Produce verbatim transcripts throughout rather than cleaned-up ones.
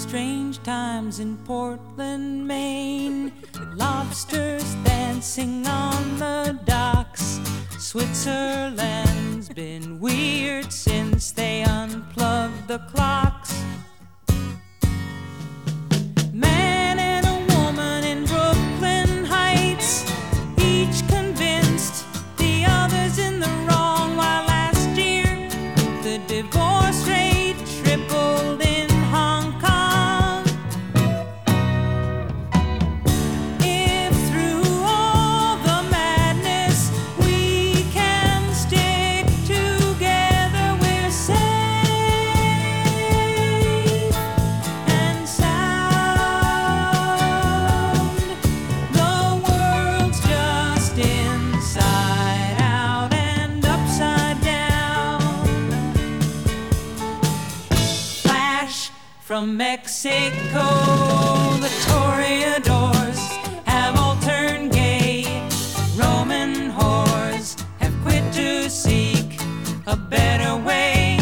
strange times in Portland, Maine. Lobsters dancing on the docks. Switzerland's been weird since they unplugged the clocks. Man and a woman in Brooklyn Heights, each convinced the other's in the wrong, while last year the divorce rate tripled in Hong Kong. If through all the madness we can stick together, we're safe and sound. The world's just inside out and upside down. Flash from Mexico, the toreadors have all turned gay. Roman whores have quit to seek a better way.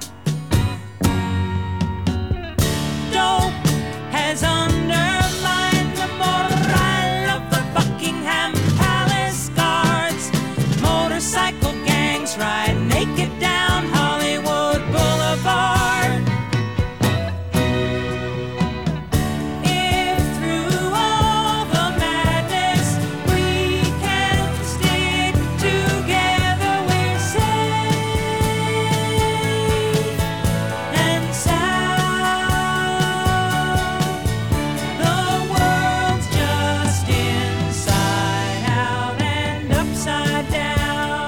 Dope has undermined the morale of the Buckingham Palace guards. Motorcycle gangs ride naked down Hollywood Boulevard. If through all the madness we can stick together, we're safe and sound. The world's just inside out and upside down.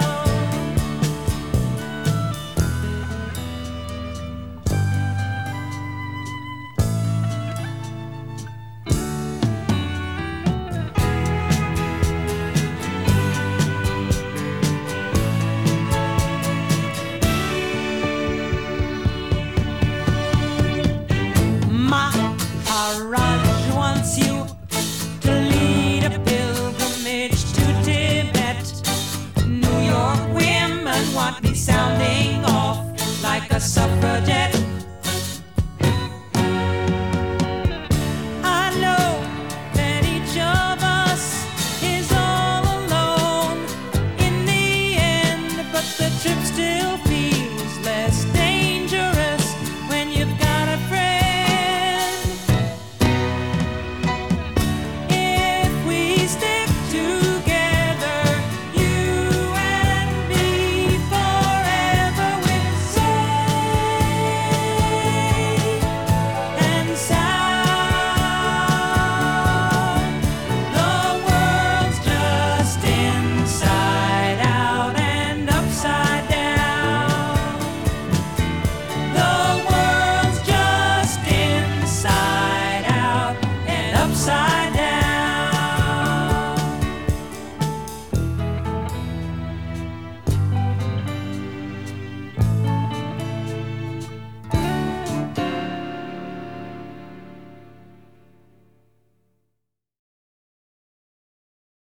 Maharaj wants you to lead a pilgrimage to Tibet. New York women want me sounding off like a suffragette.